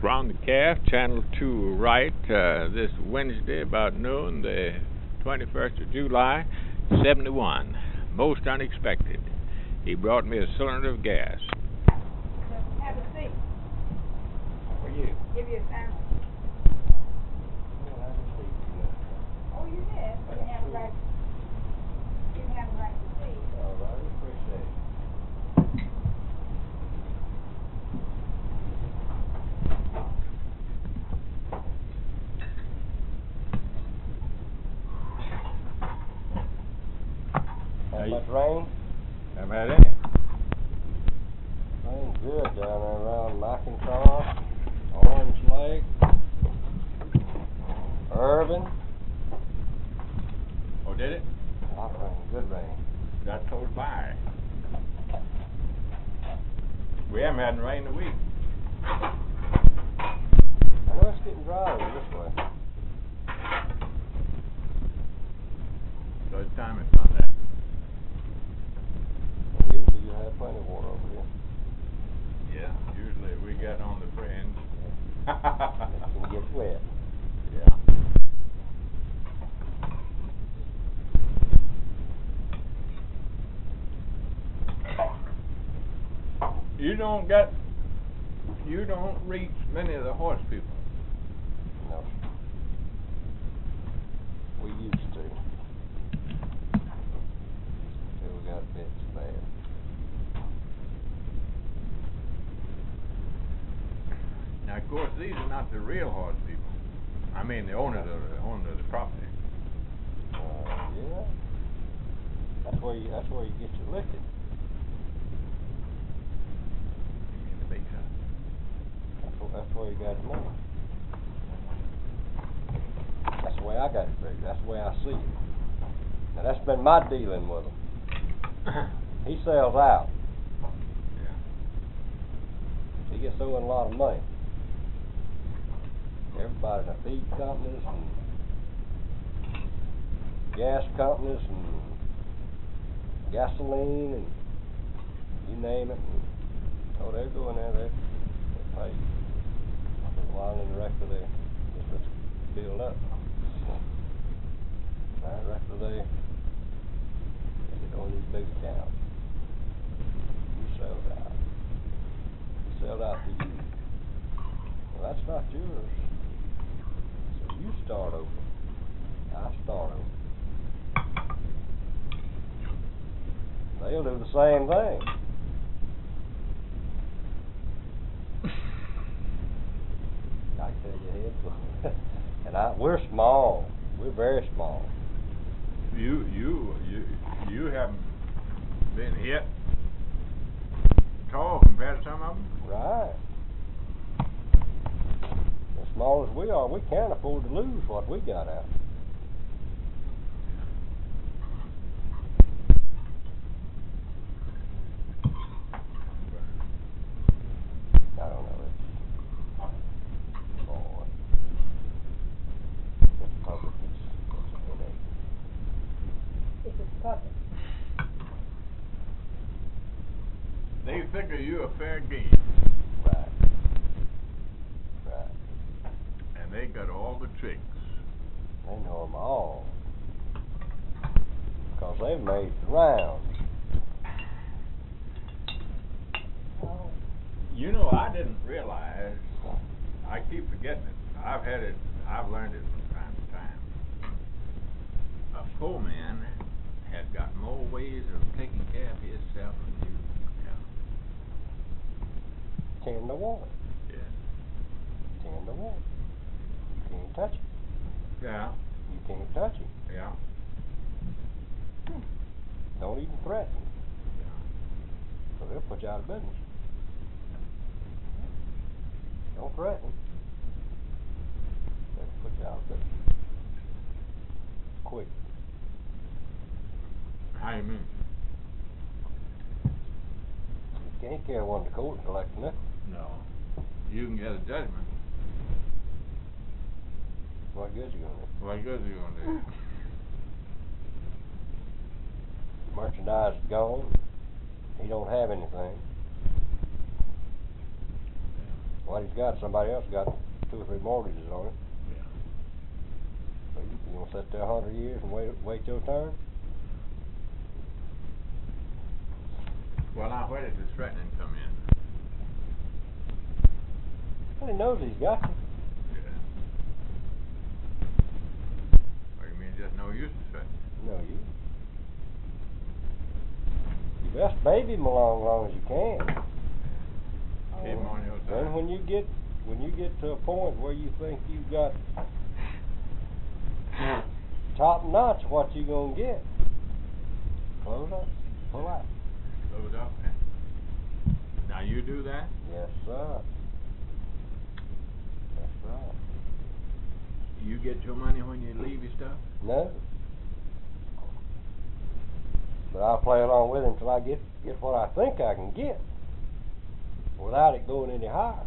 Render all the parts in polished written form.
Round the Calf, Channel 2 right, this Wednesday about noon, the 21st of July, 71. Most unexpected. He brought me a cylinder of gas. Have a seat. How are you? Give you a sandwich. Oh, you did? You didn't have a right. You didn't have a right to see. All right, appreciate it. How much rain? Haven't had any. Rain's good down there around Arkansas, Orange Lake, Irvin. Oh, did it? A lot of rain, good rain. Got close by. We haven't had rain in a week. I know it's getting dry over this way. Good time it's on that. Usually you have plenty of water over here. Yeah, usually we get on the fringe. It can get wet. Yeah. You don't reach many of the horse people. No. We used to. Till we got a bit bad. Now, of course, these are not the real horse people. I mean, the owner of the property. Yeah. That's where you get your licking. In the big house. That's where you got your money. That's the way I got it figured. That's the way I see it. Now that's been my dealing with him. He sells out. Yeah. He gets owing a lot of money. Everybody, the feed companies and gas companies and gasoline and you name it. Oh, they're going there. They pay while in the rest of their just build up. Right, the rest of their they go in these big accounts. You sold out. He sold out to you. Well, that's not yours. So you start over. I start over. They'll do the same thing. I tell you, head and we're small. We're very small. You haven't been hit tall compared to some of them. Right. As small as we are, we can't afford to lose what we got out. I don't know. Boy. The public is a headache. If it's public. They figure you a fair game, Right. Right. and they got all the tricks. They know them all. Because they've made the rounds. Oh. You know, I didn't realize. I keep forgetting it. I've learned it from time to time. A poor man has got more ways of taking care of himself than you. 10 to 1. Yeah. 10 to 1. You can't touch it. Yeah. You can't touch it. Yeah. Don't even threaten. So they'll put you out of business. Don't threaten. They'll put you out of business. Quick. How you mean? You can't carry one to court and collect a nickel. No. You can get a judgment. What good's you gonna do? What good are you gonna do? Merchandise is gone. He don't have anything. What he's got, somebody else got 2 or 3 mortgages on it. Yeah. So you gonna sit there 100 years and wait your turn? Well, now, where does this threatening come in? Well, he knows he's got you. Yeah. What do you mean, just no use to threaten? No, you best baby him along long as you can. Keep him on your side. Then when you get to a point where you think you've got top notch what you gonna get, close up, pull out. Close up. Now you do that? Yes, sir. That's right. You get your money when you leave your stuff? No. But I'll play along with him till I get what I think I can get, without it going any higher.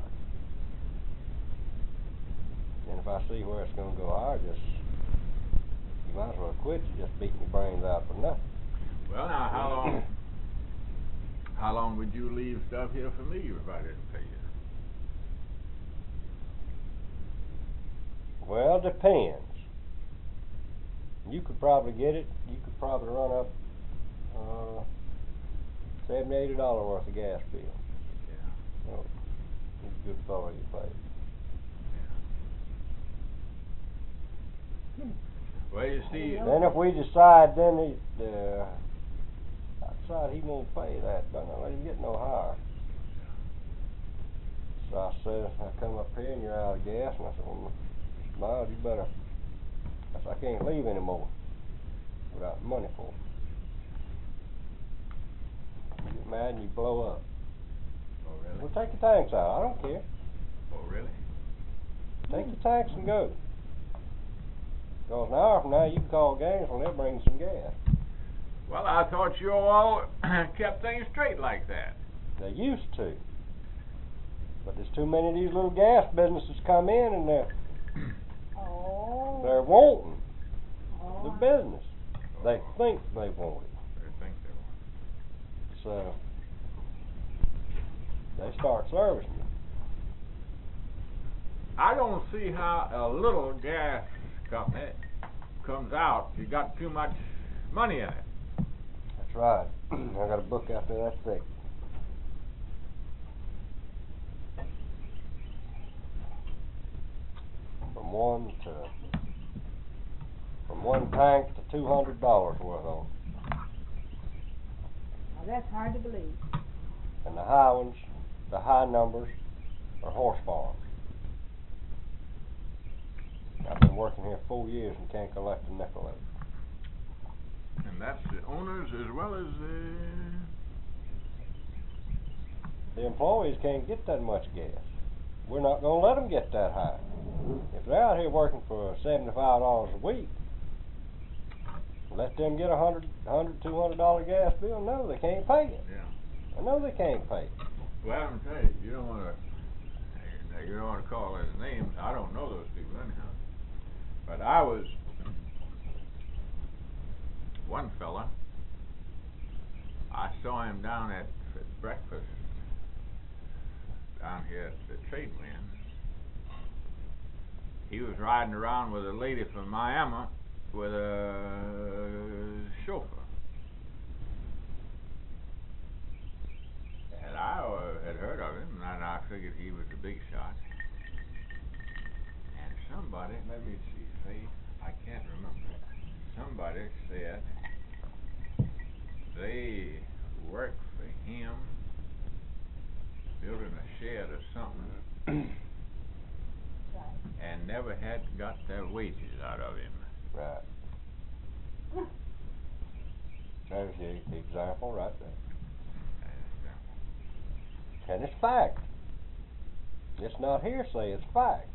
And if I see where it's gonna go higher, you might as well quit. You just beating your brains out for nothing. Well, now, how long would you leave stuff here for me if I didn't pay you? Well, depends. You could probably get it. You could probably run up $70, $80 worth of gas bill. Yeah. Oh, he's a good fellow, you pay. Well, you see. Then if we decide, I decide he won't pay that, but I let him get no higher. So I said, I come up here and you're out of gas, and I said, well, Miles, you better. I said, I can't leave anymore without money for it. You get mad and you blow up. Oh, really? Well, take your tanks out. I don't care. Oh, really? Take your tanks and go. Because an hour from now you can call Gainesville and they'll bring you some gas. Well, I thought you all kept things straight like that. They used to. But there's too many of these little gas businesses come in and they're wanting the business. They think they want it. They think they want So they start servicing you. I don't see how a little gas company comes out if you got too much money in it. That's right. I got a book out there that thick. From one tank to $200 worth on. Now that's hard to believe. And the high ones, the high numbers, are horse farms. I've been working here 4 years and can't collect a nickel of it. And that's the owners as well as The employees can't get that much gas. We're not going to let them get that high. If they're out here working for $75 a week, let them get $100, $200 gas bill? No, they can't pay it. Yeah. I know they can't pay it. Well, I'm telling you, you don't want to call any names. I don't know those people anyhow. But I was one fella. I saw him down at breakfast down here at the Trade Wind. He was riding around with a lady from Miami with a chauffeur. And I had heard of him, and I figured he was a big shot. And somebody, let me see, Faith, I can't remember. Somebody said they worked for him building a shed or something and never had got their wages out of him. Right. There's the example right there. And it's fact. It's not hearsay, it's fact.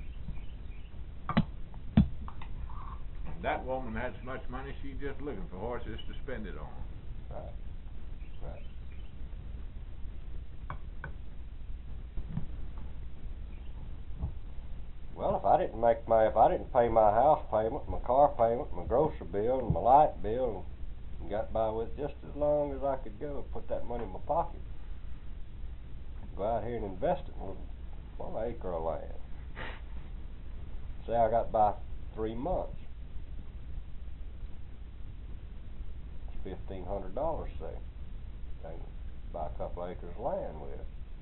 And that woman had so much money, she's just looking for horses to spend it on. Right. Right. Well, if I didn't pay my house payment, my car payment, my grocery bill, and my light bill, and got by with just as long as I could go, put that money in my pocket, go out here and invest it. 1 acre of land. Say I got by 3 months. It's $1,500, say. I can buy a couple acres of land with.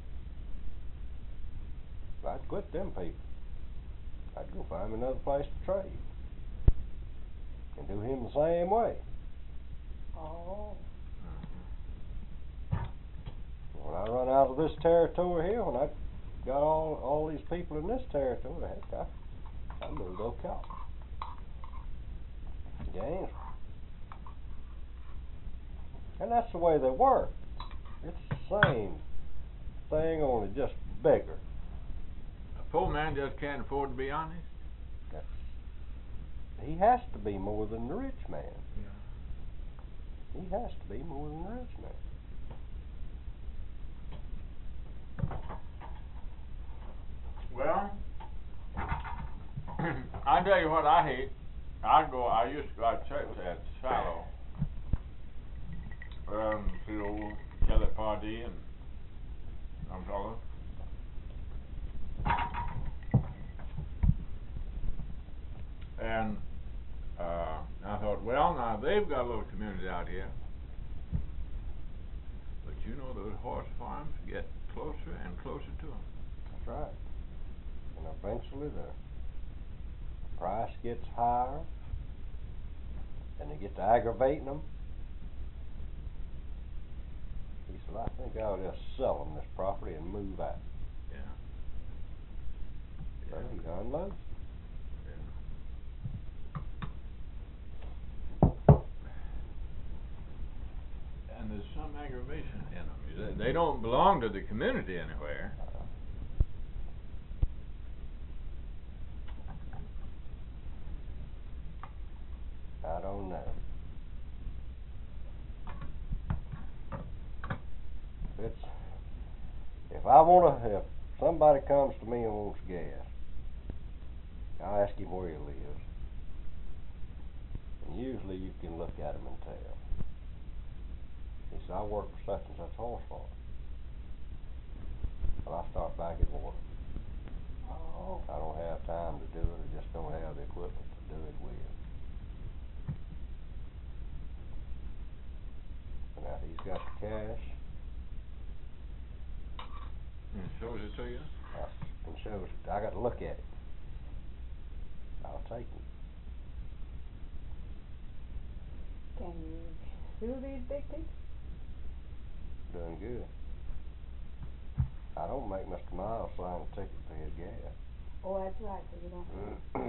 I'd quit them people. I'd go find me another place to trade. And do him the same way. Oh. When I run out of this territory here, when I got all these people in this territory, heck, I moved to Ocala. Gainesville. And that's the way they work. It's the same thing, only just bigger. A poor man just can't afford to be honest. He has to be more than the rich man. Yeah. He has to be more than the rich man. Well, I tell you what I hate. I used to go out to church at Shiloh. See old Kelly Pardee and some fellow. And I thought, well, now they've got a little community out here. But you know, those horse farms get closer and closer to them. That's right. And eventually the price gets higher, and they get to aggravating them. He said, I think I'll just sell them this property and move out. Yeah. Well, he unloads. And there's some aggravation in them. They don't belong to the community anywhere. I don't know. If somebody comes to me and wants gas, I ask him where he lives. And usually you can look at him and tell. He said, I work for such and such horse farm. Well, I start back at work. Oh. I don't have time to do it. I just don't have the equipment to do it with. Now he's got the cash. And shows it to you? And shows it. I got to look at it. I'll take it. Can you sue these big people? Doing good. I don't make Mr. Miles sign a ticket for his gas. Oh, that's right, so you don't.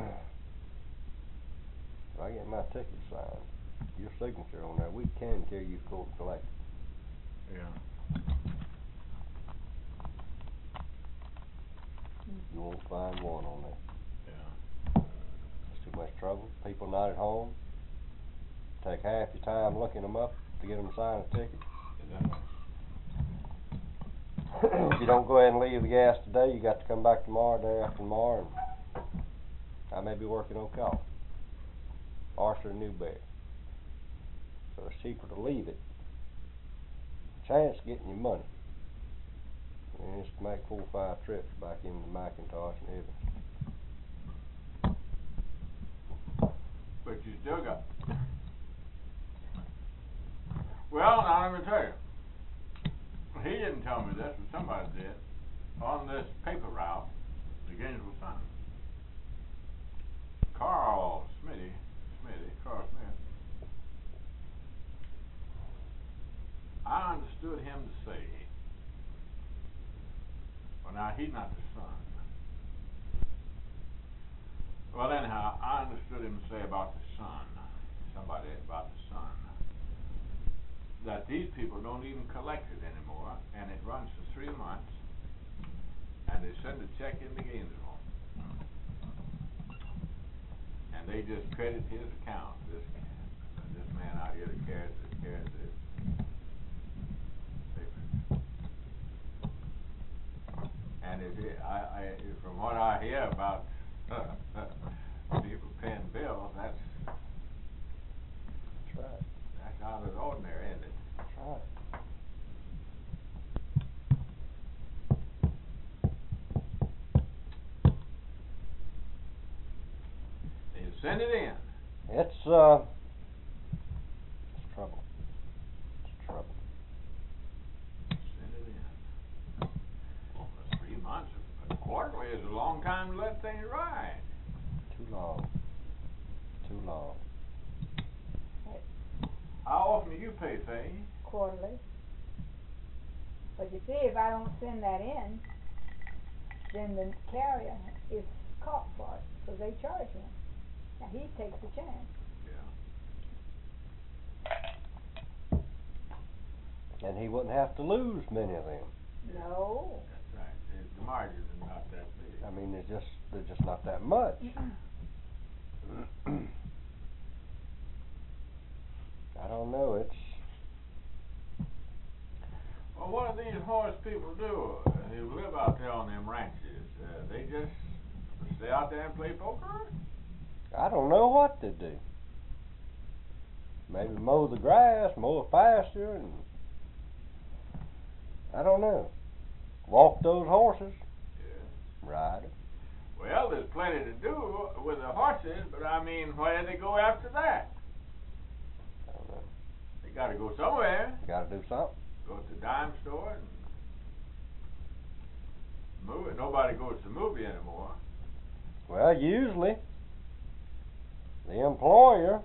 If I get my ticket signed, your signature on there, we can carry you to court and collect it. Yeah. You won't find one on there. Yeah. It's too much trouble. People not at home. Take half your time looking them up to get them to sign a ticket. If you don't go ahead and leave the gas today, you got to come back tomorrow, day after tomorrow, and I may be working on call. Arthur and Newberry. So it's cheaper to leave it. Chance of getting your money. And just make 4 or 5 trips back into McIntosh and Evans. But you still got. Well, now let me tell you. He didn't tell me this, but somebody did. On this paper route, the Gainesville Sun. Carl Smith. I understood him to say, well, now he's not the son. Well, anyhow, I understood him to say about the son, somebody about the son, that these people don't even collect it anymore, and it runs for 3 months, and they send a check into Gainesville, and they just credit his account. This man out here that carries this paper. And from what I hear about people paying bills, that's right. That's out of the ordinary, isn't it? That's right. Send it in. It's trouble. It's trouble. Send it in. Well, 3 months, quarterly is a long time to let things ride. Too long. Too long. How often do you pay, Fay? Quarterly. But you see, if I don't send that in, then the carrier is caught for it, so they charge him. Now, he takes the chance. Yeah. And he wouldn't have to lose many of them. No. That's right. The margins are not that big. I mean, they're just not that much. I don't know, it's... Well, what do these horse people do who live out there on them ranches? They just stay out there and play poker? I don't know what to do. Maybe mow the grass, mow a pasture, and... I don't know. Walk those horses. Yeah. Ride them. Well, there's plenty to do with the horses, but I mean, where do they go after that? I don't know. They gotta go somewhere. Gotta do something. Go to the dime store and move it. Nobody goes to the movie anymore. Well, usually, the employer,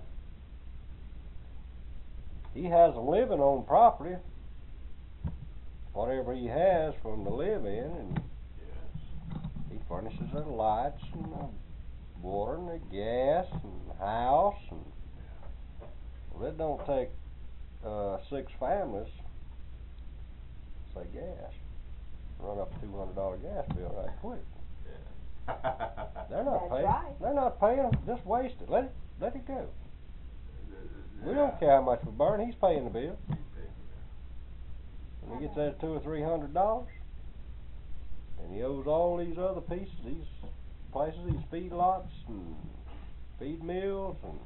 he has a living on property, whatever he has for him to live in, and Yes. he furnishes the lights and the water and the gas and the house, and well, it don't take 6 families, say gas, run up a $200 gas bill right quick. Yeah. They're not That's paying. right. They're not paying. Just waste it. Let it go. We don't care how much we burn. He's paying the bill. When he gets that $200 or $300, and he owes all these other pieces, these places, these feedlots and feed mills and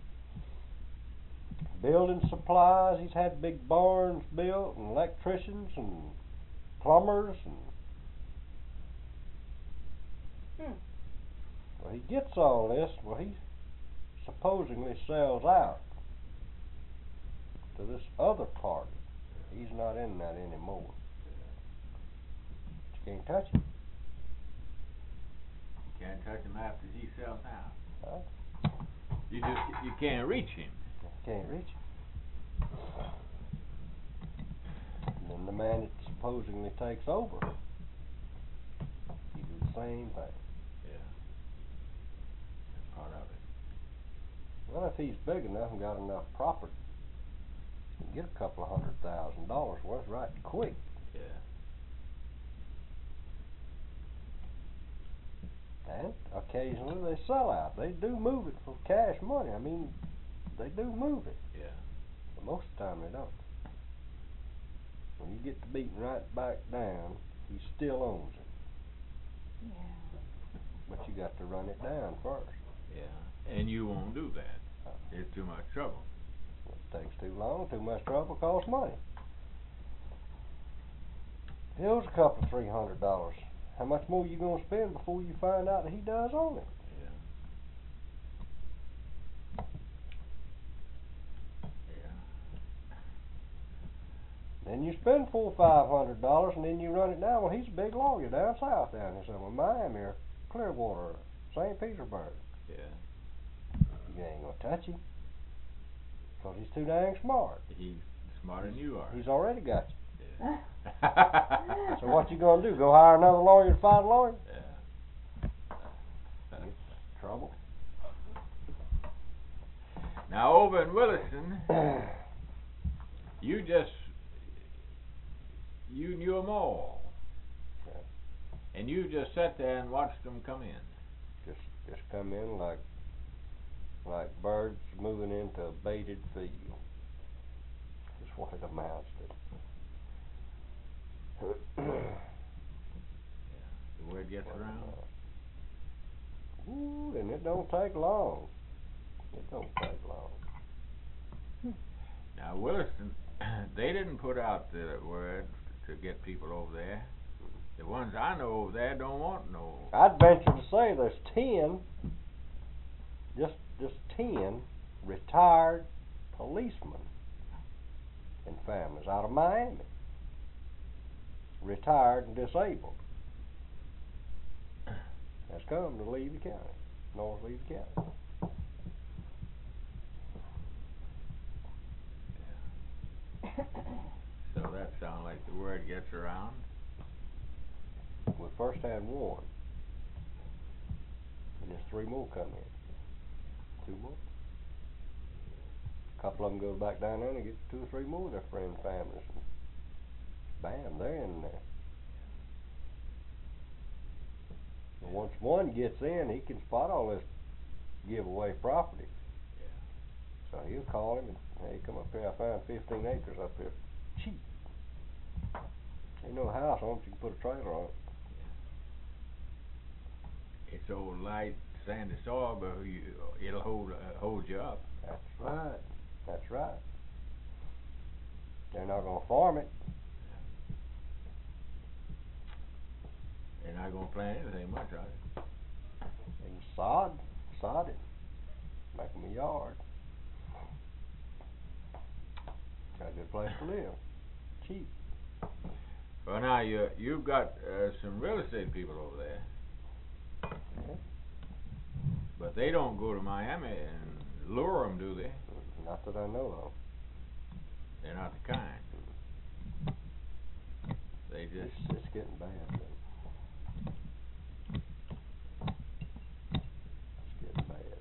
building supplies. He's had big barns built and electricians and plumbers and. Well, he gets all this. Well, he supposedly sells out to this other party. He's not in that anymore. You can't touch him. You can't touch him after he sells out. Huh? You can't reach him. Can't reach him. And then the man that supposedly takes over, he do the same thing. Yeah. That's part of it. Well, if he's big enough and got enough property, he can get a couple of $100,000 worth right quick. Yeah. And occasionally they sell out. They do move it for cash money. I mean, they do move it. Yeah. But most of the time they don't. When you get the beating right back down, he still owns it. Yeah. But you got to run it down first. Yeah. And you won't do that. It's too much trouble. It takes too long, too much trouble, costs money. Here's a couple of $300. How much more you gonna spend before you find out that he does own it? Yeah. Yeah. Then you spend $400 or $500, and then you run it down. Well, he's a big lawyer down south, down here somewhere, Miami or Clearwater or St. Petersburg. Yeah. You ain't gonna touch him, 'cause he's too dang smart. He's smarter than you are. He's already got you. Yeah. So what you gonna do? Go hire another lawyer to fight a lawyer? Yeah. Trouble. Now over in Williston, you knew them all, Okay. and you just sat there and watched them come in. Just come in like birds moving into a baited field. That's what it amounts to. Yeah. The word gets around. Ooh, and it don't take long. It don't take long. Now Williston, they didn't put out the word to get people over there. The ones I know over there don't want no. I'd venture to say there's 10 just just 10 retired policemen and families out of Miami. Retired and disabled. Has come to Levy County, North Levy County. So that sounds like the word gets around. We first had one, and there's 3 more come in. 2 more. A couple of them go back down there and get 2 or 3 more of their friends, families, and bam, they're in there. And once one gets in, he can spot all this giveaway property. So he'll call him and, hey, come up here, I found 15 acres up here, cheap. Ain't no house on it, you can put a trailer on it. It's old light sandy soil, but it'll hold you up. That's right, that's right. They're not gonna farm it. They're not gonna plant anything much of it. They can sod it, make them a yard. Got a good place to live, cheap. Well, now you've got some real estate people over there, Yeah. but they don't go to Miami and lure them, do they? Not that I know of. They're not the kind. They just It's getting bad, though. It's getting bad.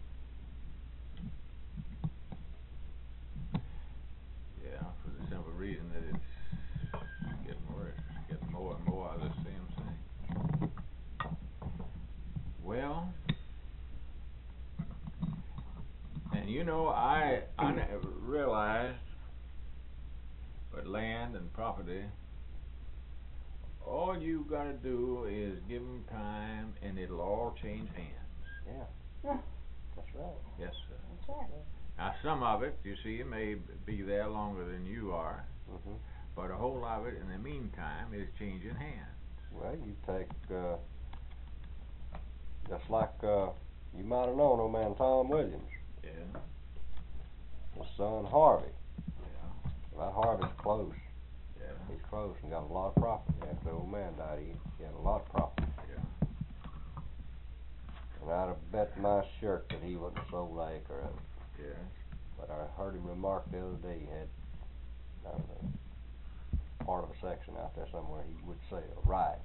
yeah, for the simple reason that it's getting worse, it's getting more and more of the same thing. Well, and you know, I never realized, but land and property, all you gotta do is give them time, and it'll all change hands. Yeah, that's right. Yes, sir. That's right. Now, some of it, you see, may be there longer than you are, Mhm. but a whole lot of it, in the meantime, is changing hands. Well, you take just like you might have known old man Tom Williams, Yeah. his son Harvey. Yeah. That Harvey's close. Yeah. He's close and got a lot of property. After the old man died, he had a lot of property. Yeah. And I'd have bet my shirt that he wouldn't have sold an acre of it. Yeah. But I heard him remark the other day he had, I don't know, part of a section out there somewhere he would sell, right.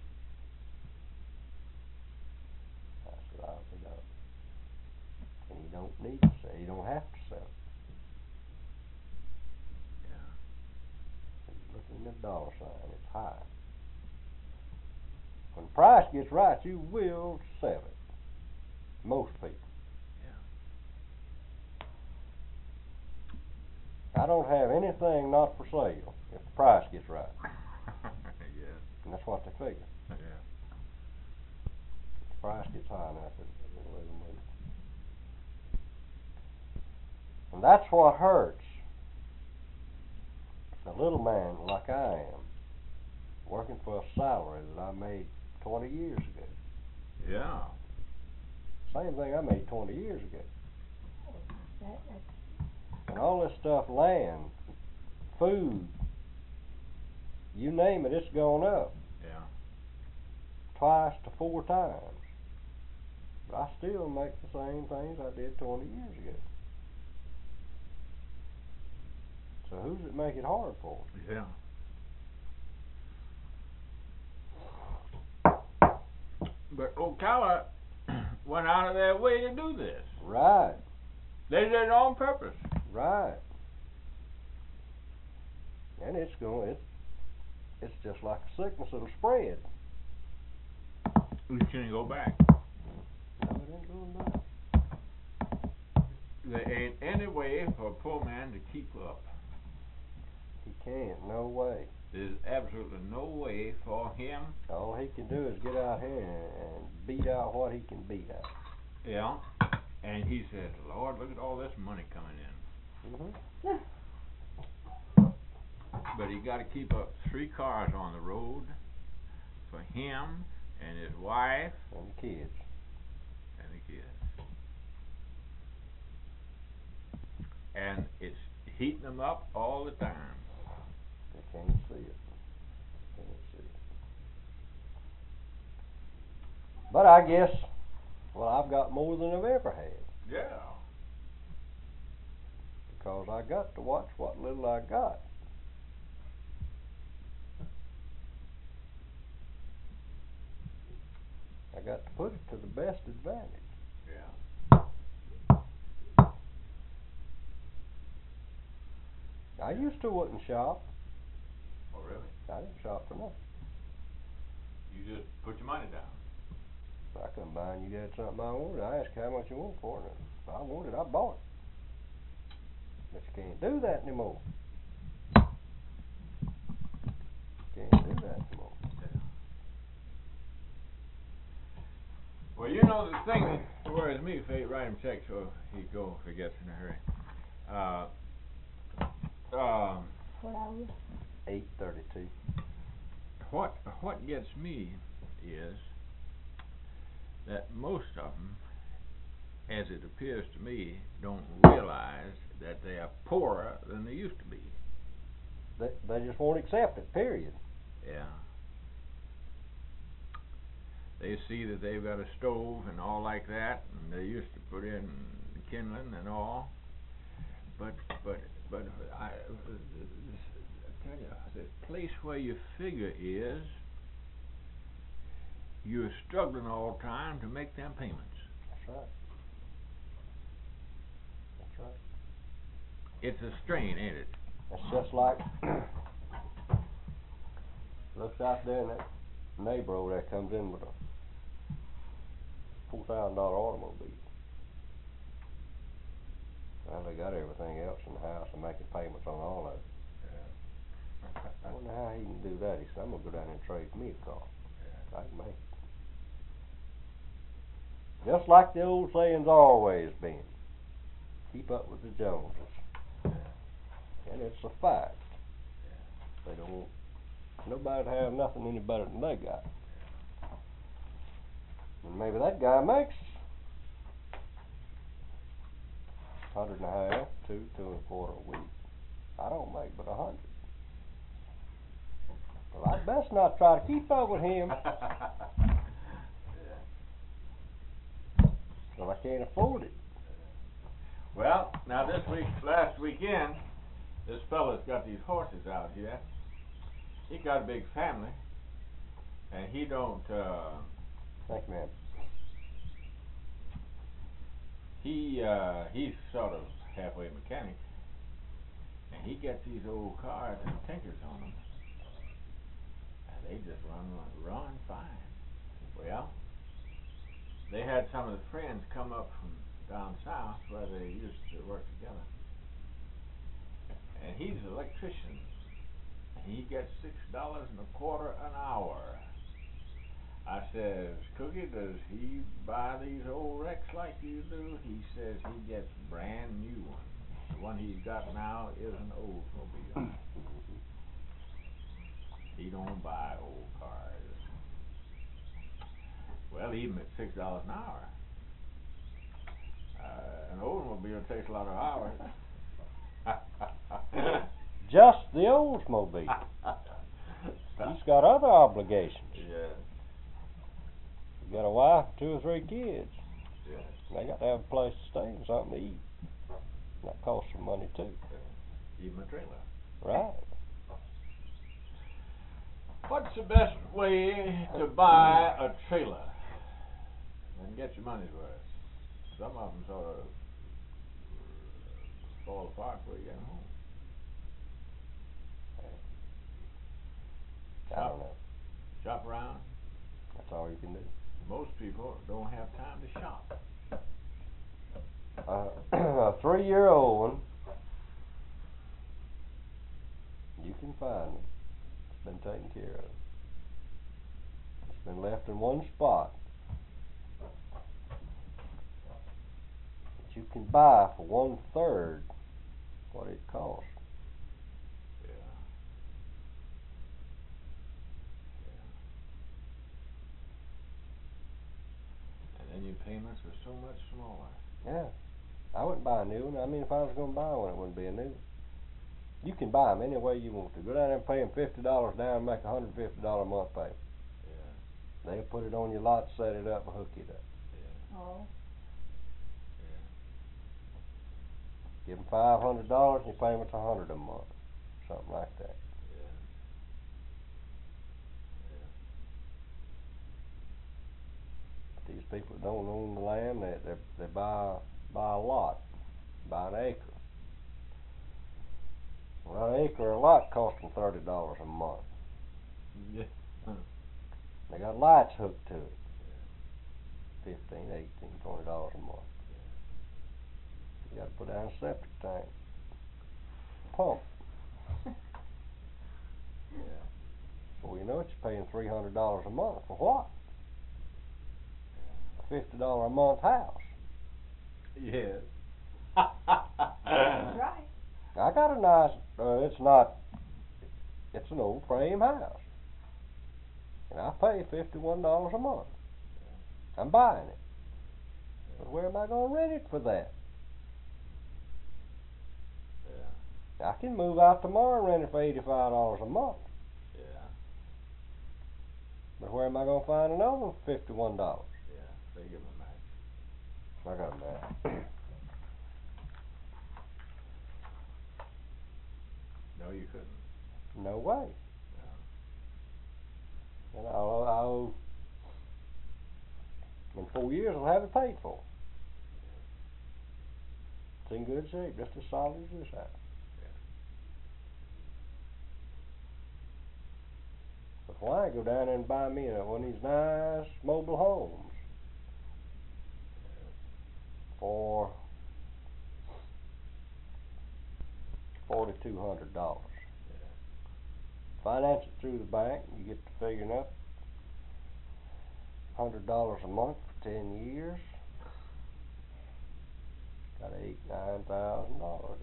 I said, I'll be done. And he don't need to sell, he don't have to sell. Yeah. He's looking at the dollar sign, it's high. When the price gets right, you will sell it. Most people. I don't have anything not for sale if the price gets right. Yes. And that's what they figure. Yeah. If the price gets high enough, it'll move. And that's what hurts a little man like I am, working for a salary that I made 20 years ago. Yeah. Same thing I made 20 years ago. That's And all this stuff, land, food, you name it, it's gone up. Yeah. Twice to 4 times. But I still make the same things I did 20 years ago. So who's it make it hard for? Yeah. But Ocala went out of their way to do this. Right, They did it on purpose. right. And it's just like a sickness, it'll spread. We shouldn't go back. No, it ain't going back. There ain't any way for a poor man to keep up. He can't, no way. There's absolutely no way for him. All he can do is get out here and beat out what he can beat out. Yeah. And he says, Lord, look at all this money coming in. But he got to keep up 3 cars on the road for him and his wife And the kids. and the kids. and it's heating them up all the time. They can't see it. Can't see it. But I guess, well, I've got more than I've ever had. Yeah. Because I got to watch what little I got. I got to put it to the best advantage. Yeah. I used to wouldn't shop. Oh, really? I didn't shop for nothing. You just put your money down. I come by and you had something I wanted, I asked how much you want for it, and if I wanted, I bought it. But you can't do that anymore. Can't do that anymore. Yeah. Well, you know, the thing that worries me, if they write him checks so he go if he gets in a hurry. What I was, 8:32. What gets me is that most of them, as it appears to me, don't realize that they are poorer than they used to be. They just won't accept it, period. Yeah. They see that they've got a stove and all like that, and they used to put in kindling and all. But I tell you, the place where your figure is, you're struggling all the time to make them payments. That's right. That's right. It's a strain, ain't it? That's just like, looks out there and that neighbor over there comes in with a $4,000 automobile. Well, they got everything else in the house and making payments on all of it. Yeah. I wonder how he can do that. He said, I'm gonna go down there and trade me a car. Yeah. I can make it. Just like the old saying's always been. Keep up with the Joneses. Yeah. And it's a fact. Yeah. They don't want nobody to have nothing any better than they got. And maybe that guy makes $100.50, $2.25 a week. I don't make but $100. Well, I'd best not try to keep up with him. Yeah. Well, I can't afford it. Well, now last weekend, this fella's got these horses out here. He got a big family, and he don't. Thank you, ma'am. He's sort of halfway mechanic, and he gets these old cars and tinkers on them, and they just run fine. Well, they had some of the friends come up from down south where they used to work together, and he's an electrician. He gets $6.25 an hour. I says, Cookie, does he buy these old wrecks like you do? He says he gets brand new ones. The one he's got now is an Oldsmobile. He don't buy old cars. Well, even at $6 an hour, an Oldsmobile takes a lot of hours. Just the Oldsmobile. He's got other obligations. Yeah. He's got a wife, 2 or 3 kids. Yeah. They got to have a place to stay and something to eat. And that costs some money too. Even a trailer. Right. What's the best way to buy a trailer and get your money's worth? Some of them sort of fall apart before you get them home. I don't know. Shop around. That's all you can do. Most people don't have time to shop. A 3-year-old one, you can find it. It's been taken care of. It's been left in one spot that you can buy for 1/3 what it costs. Yeah. And then your payments are so much smaller. Yeah. I wouldn't buy a new one. I mean, if I was gonna buy one, it wouldn't be a new one. You can buy them any way you want to. Go down there and pay them $50 down and make $150 a month payment. Yeah. They'll put it on your lot, set it up, and hook it up. Yeah. Oh, Yeah. Give them $500 and your payment's $100 a month, something like that. Yeah. Yeah. These people that don't own the land, they buy a lot, buy an acre. Well, an acre or a lot costs them $30 a month. Yeah. They got lights hooked to it. $15, $18, $20 a month. You got to put down a septic tank, pump. Yeah. Well, you know it, you're paying $300 a month for what? A $50 a month house. Yes. that's right. I got a nice. It's an old frame house, and I pay $51 a month. I'm buying it, but where am I going to rent it for that? Yeah. I can move out tomorrow and rent it for $85 a month. Yeah. But where am I going to find another one for $51? Yeah. They give them a match. I got a match. No, you couldn't. No way. No. And I'll in 4 years I'll have it paid for. It's in good shape, just as solid as this house. But why go down there and buy me one of these nice mobile homes for $4,200? Finance it through the bank, you get to figuring up $100 a month for 10 years. Got $8,000-9,000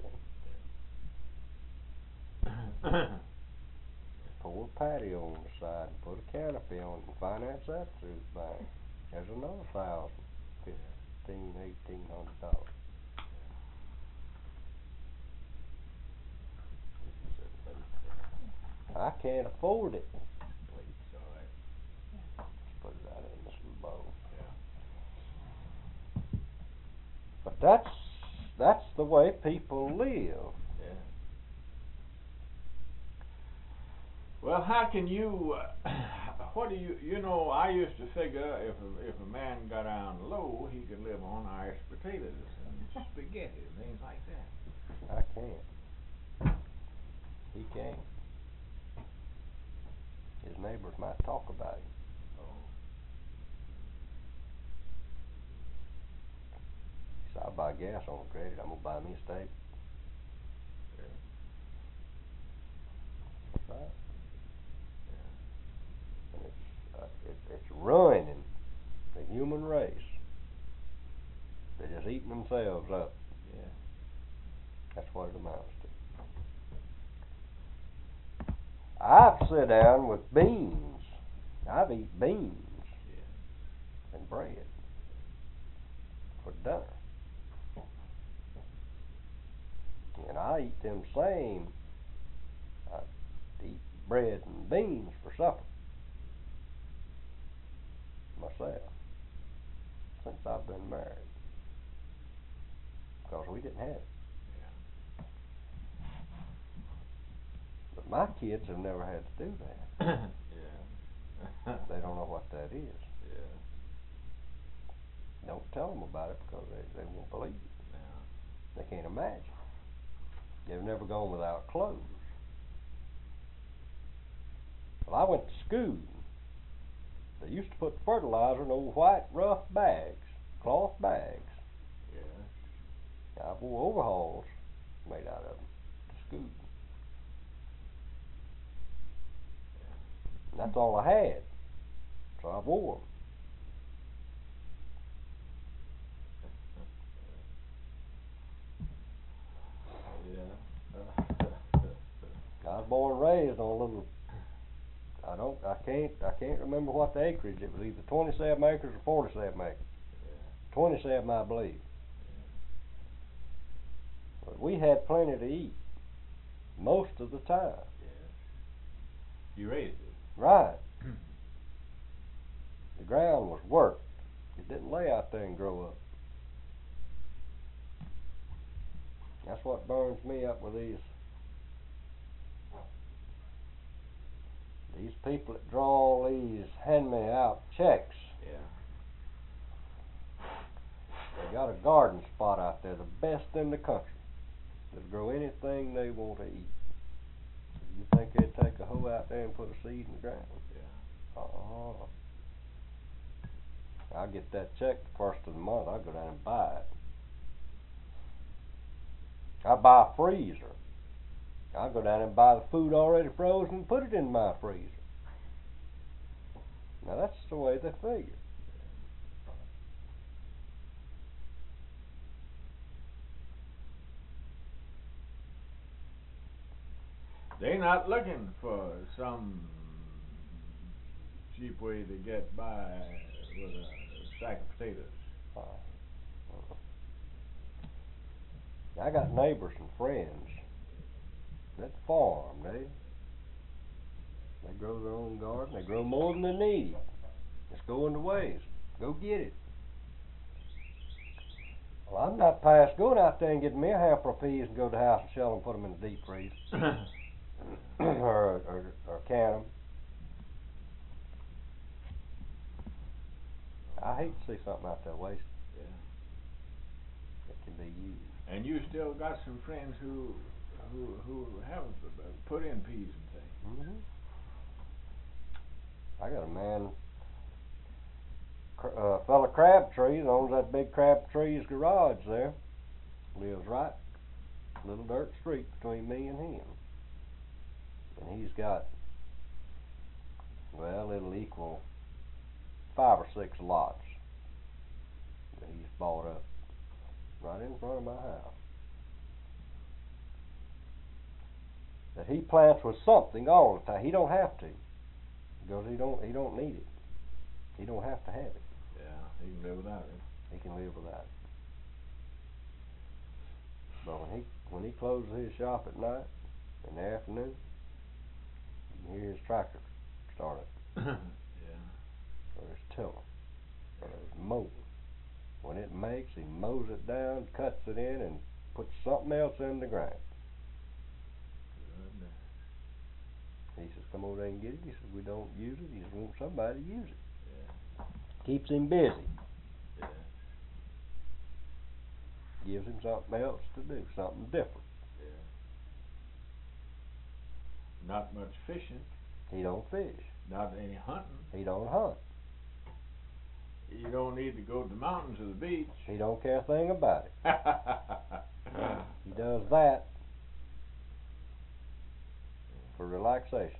in. Pour a patio on the side and put a canopy on it and finance that through the bank. There's another $1,000, $1,800. I can't afford it. Plates, all right. Let's put it out in this little bowl. Yeah. But that's the way people live. Yeah. Well, how can you? What do you know? I used to figure if a man got down low, he could live on iced potatoes and spaghetti and things like that. I can't. He can't. His neighbors might talk about him. Oh. So I buy gas on credit. I'm gonna buy me a steak. Yeah. That's right. Yeah. And it's ruining the human race. They're just eating themselves up. Yeah. That's what it amounts to. I've sat down with beans. I've eaten beans and bread for dinner. And I eat them same. I eat bread and beans for supper myself since I've been married. Because we didn't have it. But my kids have never had to do that. Yeah. They don't know what that is. Yeah. Don't tell them about it because they won't believe it. Yeah. They can't imagine. They've never gone without clothes. Well, I went to school. They used to put fertilizer in old white rough bags, cloth bags. Yeah. I wore overalls made out of them to school. And that's all I had. So I wore them. I was born and raised on a little. I can't remember what the acreage. It was either 27 acres or 47 acres. 27, I believe. But we had plenty to eat most of the time. Yes. You raised it. Right. The ground was worked. It didn't lay out there and grow up. That's what burns me up with these people that draw all these hand-me-out checks. Yeah. They got a garden spot out there, the best in the country. They'll grow anything they want to eat. You think they'd take a hoe out there and put a seed in the ground? Yeah. I get that check the first of the month, I go down and buy it. I buy a freezer. I go down and buy the food already frozen and put it in my freezer. Now that's the way they figure. They're not looking for some cheap way to get by with a sack of potatoes. I got neighbors and friends that farm. They grow their own garden. They grow more than they need. It's going to waste. Go get it. Well, I'm not past going out there and getting me a hamper of peas and go to the house and shell them and put them in the deep freeze. or can them. I hate to see something out there wasted. Yeah. That can be used. And you still got some friends who have put in peas and things. Mm-hmm. I got a man, fella Crabtree, that owns that big Crabtree's garage there. Lives right little dirt street between me and him. And he's got, well, it'll equal 5 or 6 lots that he's bought up right in front of my house. That he plants with something all the time. He don't have to, because he don't need it. He don't have to have it. Yeah, he can live without it. He can live without it. But when he closes his shop at night, in the afternoon, you can hear his tractor start up. Yeah. Or his tiller. Or his mower. When it makes, he mows it down, cuts it in, and puts something else in the ground. Good. He says, come over there and get it. He says, we don't use it. He just wants somebody to use it. Yeah. Keeps him busy. Yeah. Gives him something else to do, something different. Yeah. Not much fishing. He don't fish. Not any hunting. He don't hunt. You don't need to go to the mountains or the beach. He don't care a thing about it. He does that for relaxation.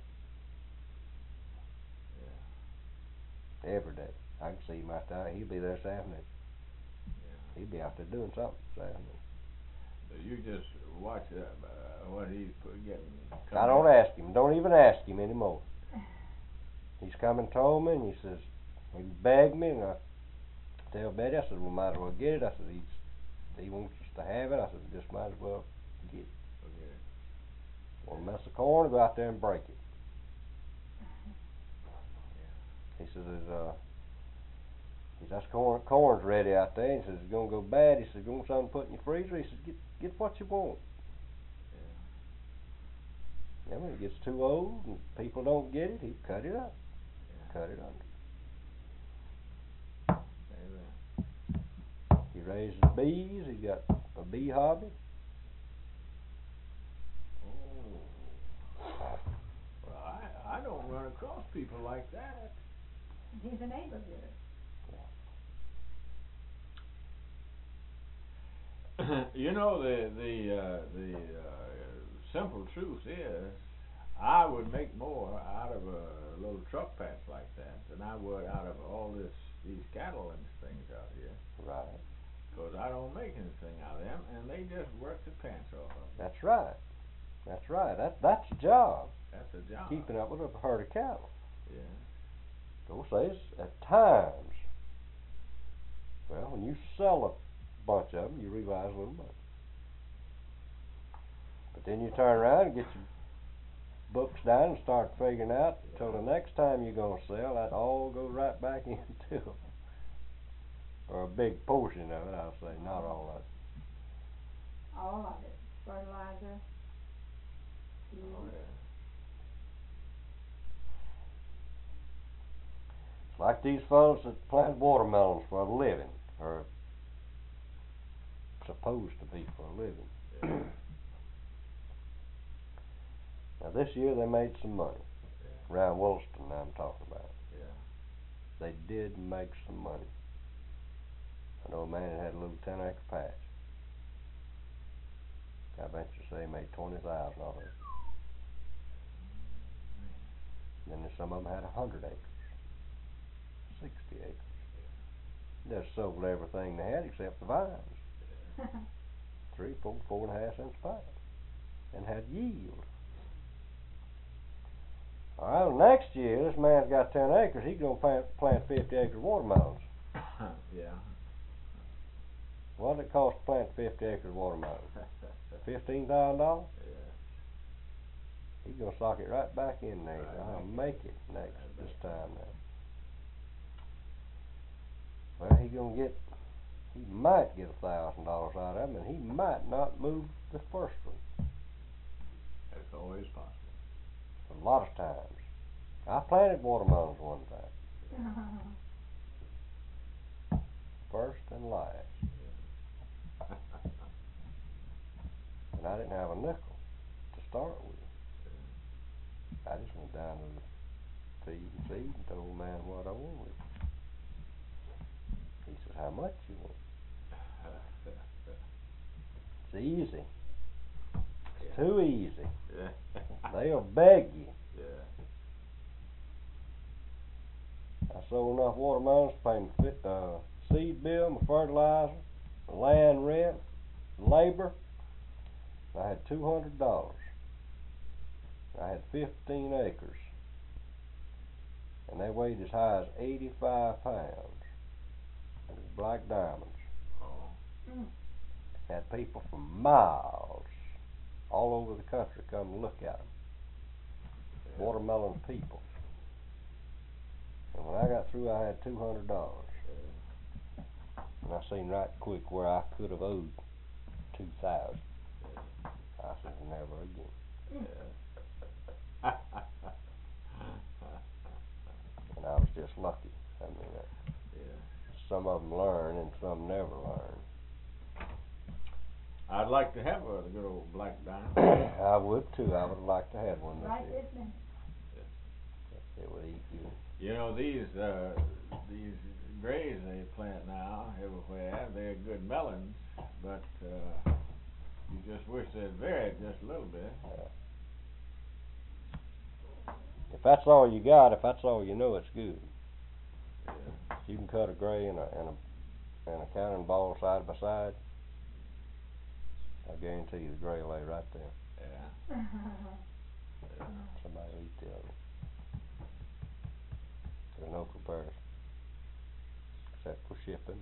Yeah. Every day. I can see him out there. He'll be there this afternoon. Yeah. He'll be out there doing something this afternoon. So you just watch what he's getting. I don't ask him. Don't even ask him anymore. He's come and told me, and he says, he begged me, and I tell Betty, I said, well, might as well get it. I said, he wants us to have it. I said, just might as well get it. Okay. Want to mess of corn, go out there and break it. Yeah. He says, that's corn's ready out there. He says, it's going to go bad. He says, you want something to put in your freezer? He says, get what you want. Yeah. Then when it gets too old and people don't get it, he cut it up. Yeah. Cut it under. Amen. He raises bees. He's got a bee hobby. Oh. Well, I don't run across people like that. He's a neighbor of yours. You know, the simple truth is, I would make more out of a little truck patch like that than I would out of all these cattle and things out here. Right. Because I don't make anything out of them, and they just work the pants off of them. That's right. That's right. That's a job. That's a job. Keeping up with a herd of cattle. Yeah. Don't say it's at times. Well, when you sell a bunch of them, you realize a little money. But then you turn around and get your books down and start figuring out till the next time you're gonna sell, that all goes right back into or a big portion of it, I'll say, not all of it. All of it, fertilizer. Oh, yeah. It's like these folks that plant watermelons for a living, or supposed to be for a living. Yeah. Now this year they made some money. Yeah. Around Williston I'm talking about. Yeah. They did make some money. I know a man that had a little 10-acre patch. I bet you say he made $20,000 off it. Then there's some of them had 100 acres, 60 acres. They just sold everything they had except the vines. 3, 4, 4.5 cents a pound, and had yield. All right, well, next year this man's got 10 acres. He's gonna plant 50 acres of watermelons. Yeah. What did it cost to plant 50 acres of watermelons? $15,000. Yeah. He's gonna sock it right back in there. I'll make it this time now. Well, he might get $1,000 out of him, and he might not move the first one. That's always possible. A lot of times. I planted watermelons one time. First and last. And I didn't have a nickel to start with. I just went down to the feed and seed and told the man what I wanted. He says, how much you want? It's easy. It's too easy. Yeah. They'll beg you. Yeah. I sold enough watermelons to pay my seed bill, my fertilizer, my land rent, labor. I had $200. I had 15 acres, and they weighed as high as 85 pounds. It was black diamonds. Oh. Had people from miles all over the country come to look at them. Yeah. Watermelon people. And when I got through, I had $200. Yeah. And I seen right quick where I could have owed $2,000. Yeah. I said, never again. Yeah. And I was just lucky. I mean, Yeah. some of them learn and some never learn. I'd like to have a good old black diamond. I would too. I would like to have one Right this year. this minute. It would eat good. You know, these grays they plant now everywhere, they're good melons, but you just wish they'd varied just a little bit. If that's all you got, if that's all you know, it's good. Yeah. You can cut a gray and a cannonball side by side. I guarantee you the gray lay right there. Yeah. Yeah. Somebody will eat the other. There's no comparison, except for shipping.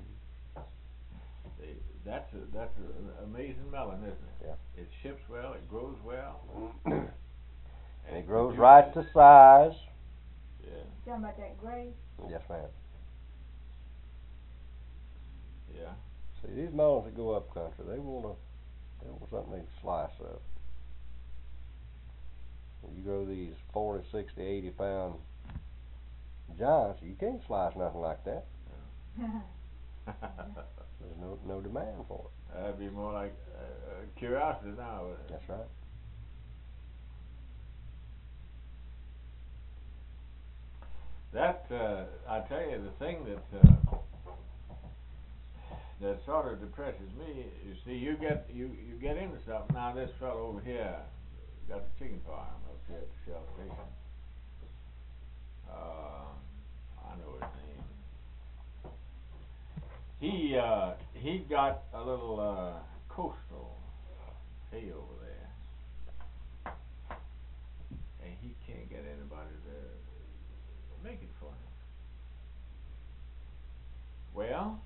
That's an amazing melon, isn't it? Yeah. It ships well, it grows well. And it grows right to size. Yeah. Talking about that gray? Yes, ma'am. Yeah. See, these melons that go up country, they want something they can slice up. When you grow these 40, 60, 80 pound giants, you can't slice nothing like that. There's no demand for it. That'd be more like curiosity now. That's right. That I tell you, the thing that sort of depresses me. You see, you get into something. Now this fellow over here got the chicken farm up here at the Shell Station. I know his name. He got a little coastal hay over there, and he can't get anybody to make it for him. Well,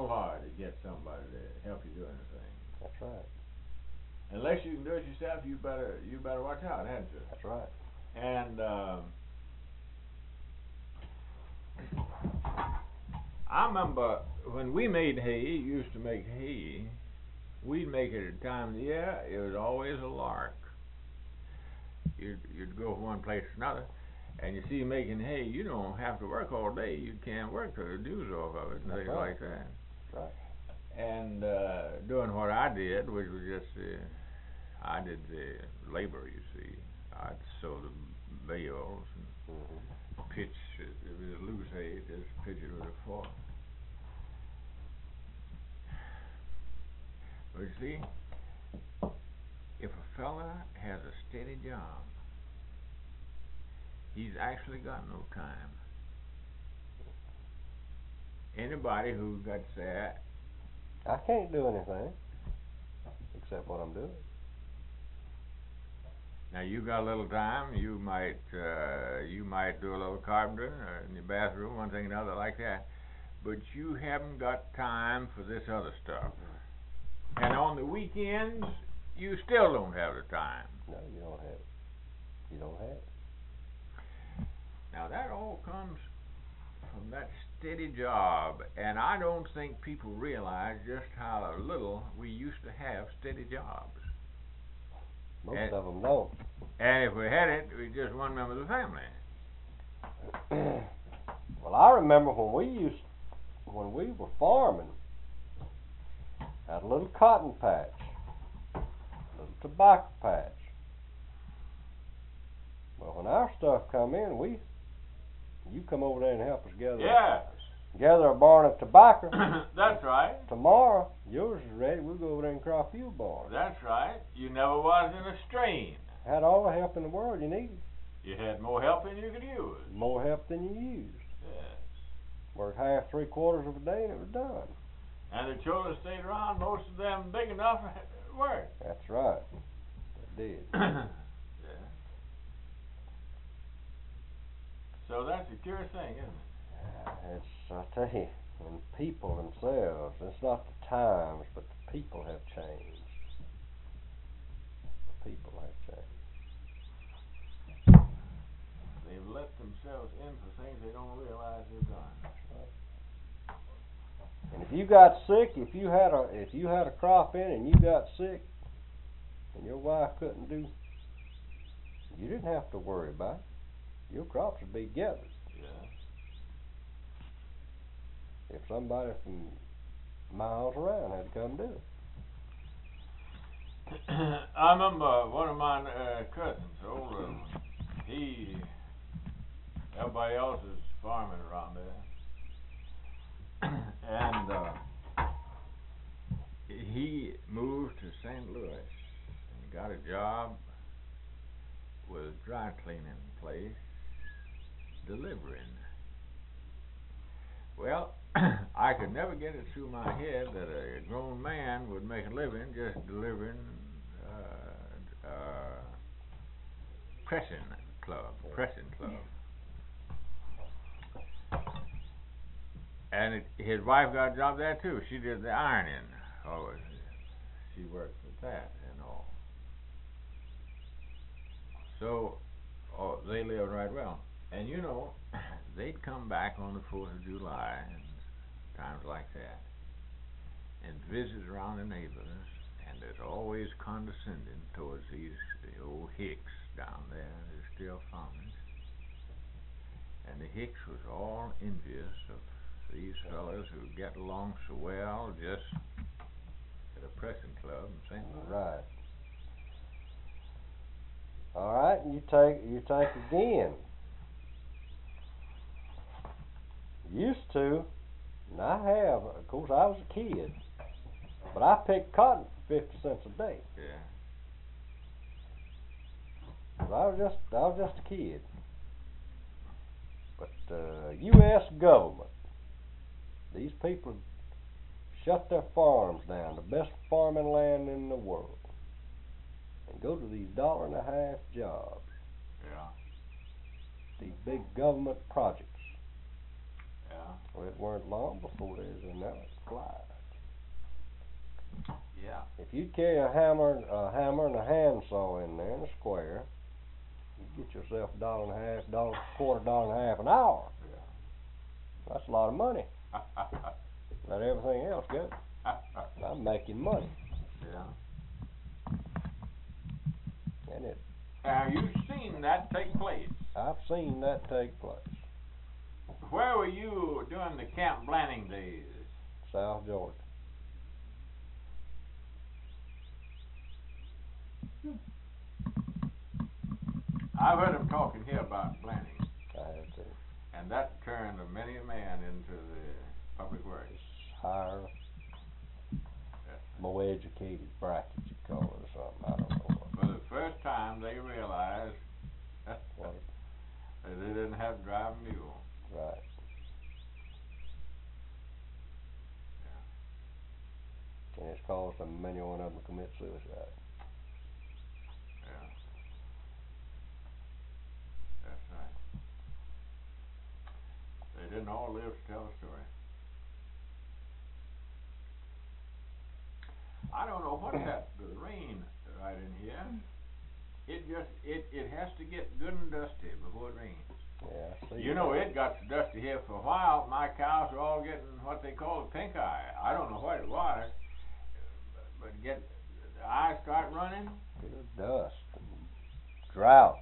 awful hard to get somebody to help you do anything. That's right. Unless you can do it yourself, you better watch out, hadn't you? That's right. And I remember when we made hay, used to make hay, we'd make it at a time of the year, it was always a lark. You'd go from one place to another, and you see making hay, you don't have to work all day. You can't work till the dew's off of it and things like that. That's right. And doing what I did, which was just, I did the labor, you see. I'd sow the bales and pitch, if it was loose hay, just pitch it with a fork. But you see, if a fella has a steady job, he's actually got no time. Anybody who got sad, I can't do anything except what I'm doing. now you got a little time, you might do a little carpentering or in your bathroom, one thing or another like that, but you haven't got time for this other stuff. And on the weekends, you still don't have the time. No, you don't have it. You don't have it. Now that all comes from that steady job, and I don't think people realize just how little we used to have steady jobs. Most of them don't. And if we had it, we just one member of the family. Well, I remember when we were farming, had a little cotton patch, a little tobacco patch. Well, when our stuff come in, you come over there and help us gather a barn of tobacco. That's right. Tomorrow, yours is ready. We'll go over there and crop you a barn. That's right. You never was in a strain. Had all the help in the world you needed. You had more help than you could use. More help than you used. Yes. Worked half, 3/4 of a day, and it was done. And the children stayed around, most of them big enough to work. That's right. They did. Yeah. So that's a curious thing, isn't it? I tell you, when people themselves, it's not the times, but the people have changed. The people have changed. They've let themselves in for things they don't realize they've done. And if you got sick, if you had a crop in and you got sick, and your wife couldn't do, you didn't have to worry about it. Your crops would be gathered. Yeah. If somebody from miles around had to come do it. I remember one of my cousins, older, everybody else is farming around there, and he moved to St. Louis and got a job with a dry cleaning place, delivering. Well, I could never get it through my head that a grown man would make a living just delivering pressing club. And his wife got a job there too. She did the ironing. She worked with that and all. So they lived right well. And you know, they'd come back on the 4th of July and times like that and visit around the neighbors, and there's always condescending towards the old Hicks down there. They're still farmers. And the Hicks was all envious of these fellas who get along so well just at a pressing club in St. Louis. Right. All right, and you take again. Used to, and I have, of course I was a kid, but I picked cotton for 50 cents a day. Yeah. 'Cause I was just a kid. But U.S. government, these people shut their farms down, the best farming land in the world, and go to these $1.50 jobs. Yeah. These big government projects. Yeah. Well, it weren't long before there was another fly. Yeah. If you carry a hammer and a handsaw in there in a square, you get yourself $1.50, $1.25 an hour. Yeah. That's a lot of money. Let everything else go. I'm making money. Yeah. And Have you seen that take place? I've seen that take place. Where were you during the Camp Blanning days? South Georgia. I've heard them talking here about Blanning, I had to. and that turned many a man into the public works. Higher, more educated bracket, you call it, or something. I don't know what. For the first time, they realized What? that they didn't have to drive a mule. Right. And it's caused many one of them to commit suicide. Yeah. That's right. They didn't all live to tell the story. I don't know what happened to the rain right in here. It has to get good and dusty before it rains. Yeah, I see. You know, it got so dusty here for a while. My cows were all getting what they call a pink eye. I don't know what it was, but the eyes start running. Good dust, drought.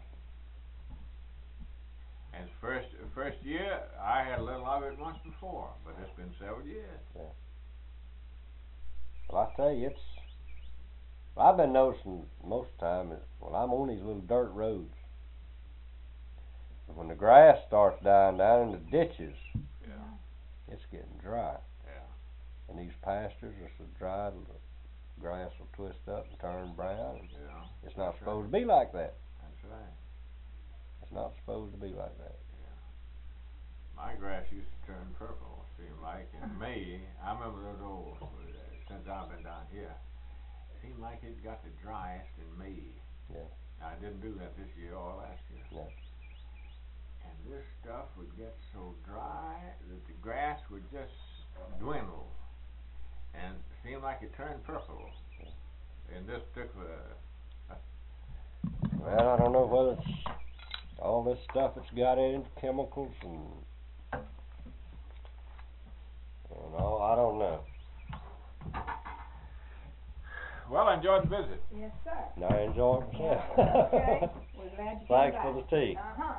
And first year, I had a little of it once before, but it's been several years. Yeah. Well, I tell you, I've been noticing most of the time is when I'm on these little dirt roads, when the grass starts dying down in the ditches, Yeah. it's getting dry. Yeah. And these pastures are so dry, the grass will twist up and turn brown. And Yeah. it's not That's supposed right. to be like that. That's right. It's not supposed to be like that. Yeah. My grass used to turn purple, seemed like in May. I remember those old, since I've been down here. It seemed like it got the driest in May. Yeah. I didn't do that this year or last year. Yeah. And this stuff would get so dry that the grass would just dwindle and it seemed like it turned purple. And this particular Well, I don't know whether it's all this stuff that's got in chemicals and all. I don't know. Well, I enjoyed the visit. Yes, sir. And I enjoyed it myself. Okay, we're glad you came Thanks back. for the tea. Uh-huh.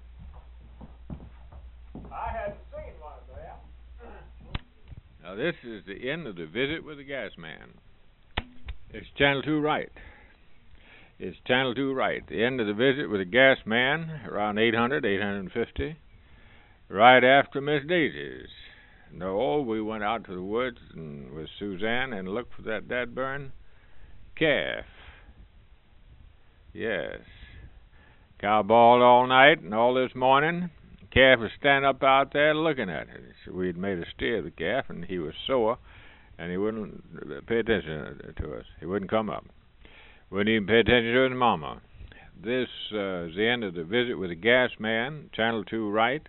I hadn't seen one of them. Now this is the end of the visit with the gas man. It's Channel 2 right. It's Channel 2 right. The end of the visit with the gas man, around 800, 850, right after Miss Daisy's. No, we went out to the woods and with Suzanne and looked for that dead-burn calf. Yes. Cow bawled all night and all this morning. Calf was standing up out there looking at it. So we'd made a steer of the calf, and he was sore, and he wouldn't pay attention to us. He wouldn't come up. Wouldn't even pay attention to his mama. This is the end of the visit with the gas man, Channel 2 right.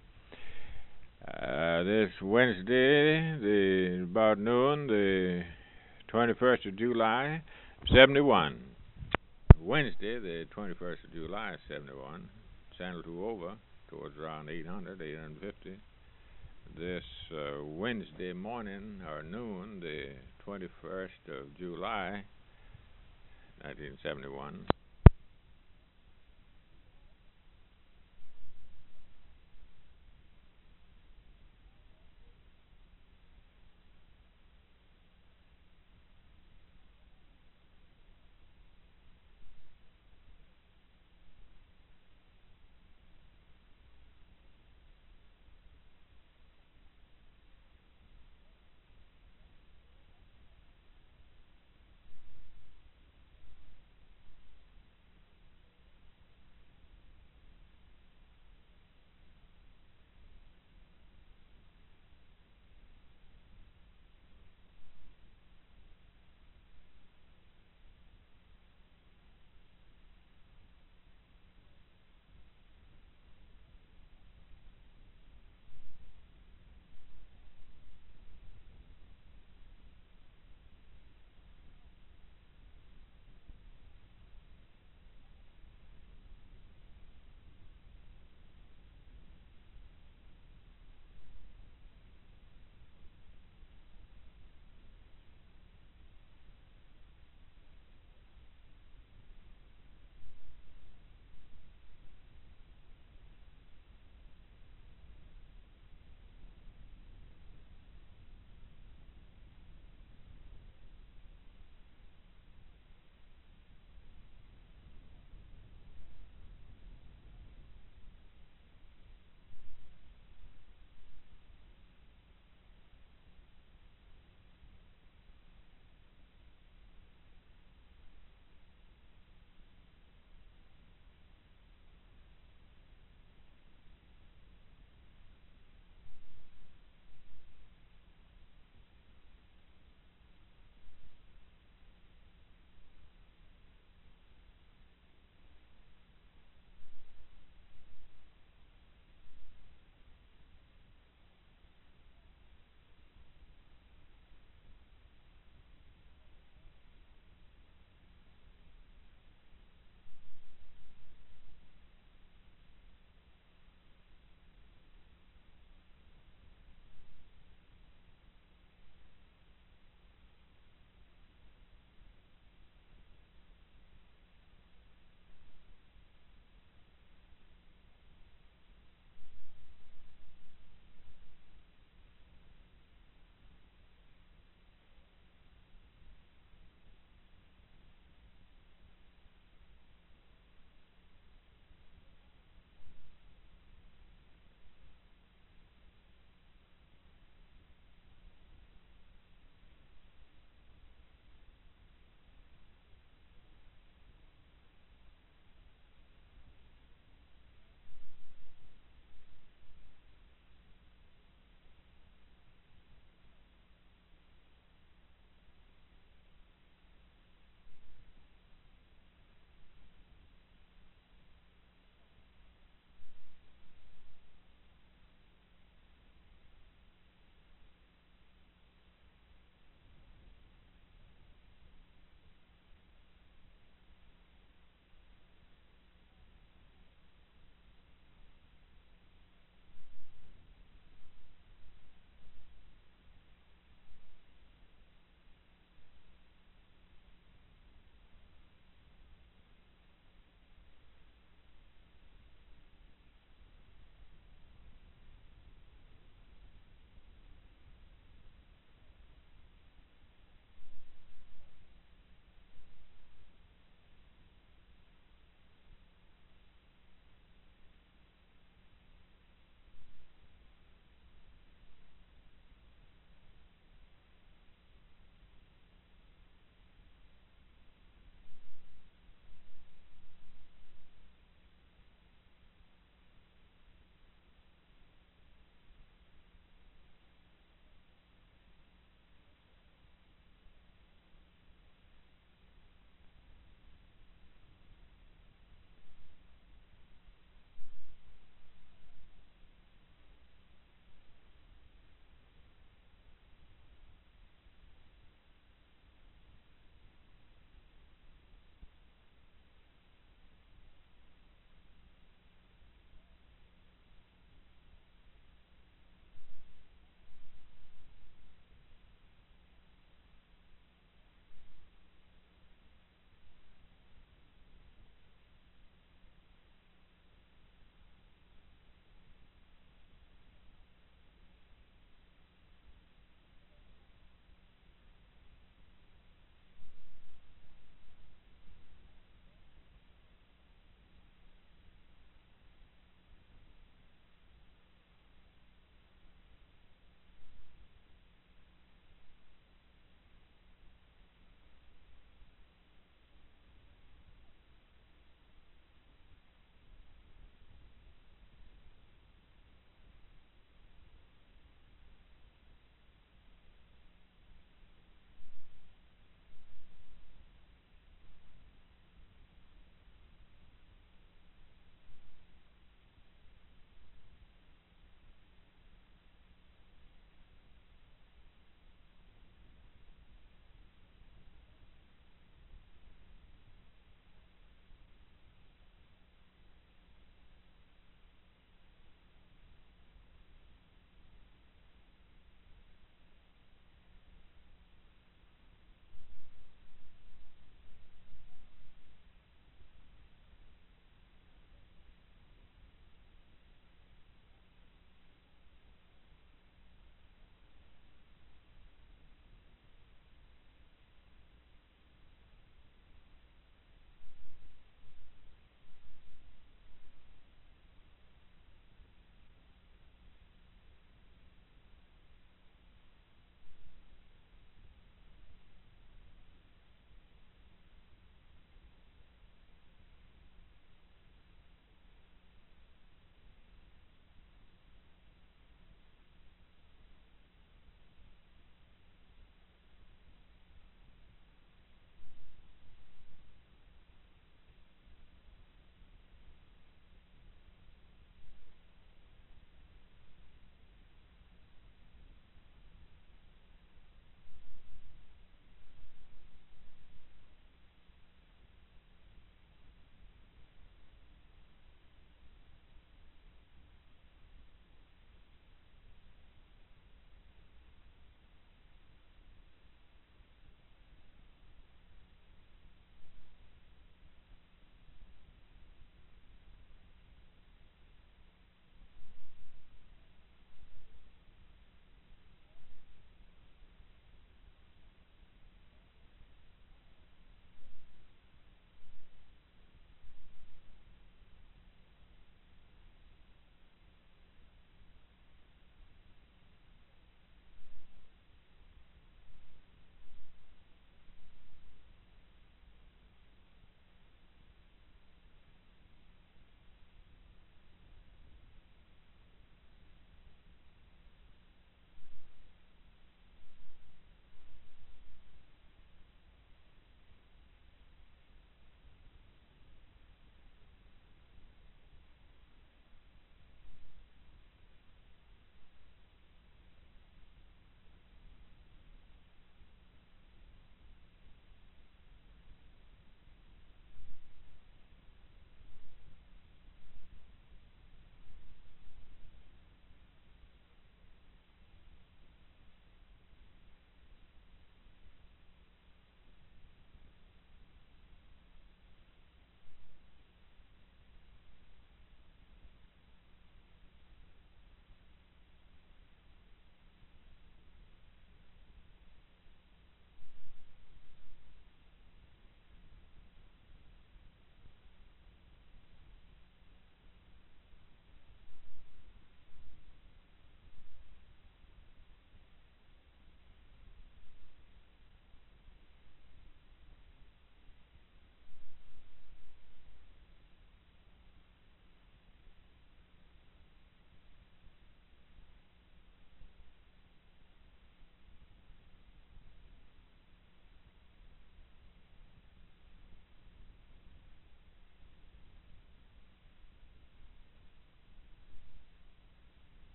This Wednesday, about noon, the 21st of July, 71. Wednesday, the 21st of July, 71. Channel 2 over, towards around 800, 850. This Wednesday morning, or noon, the 21st of July, 1971.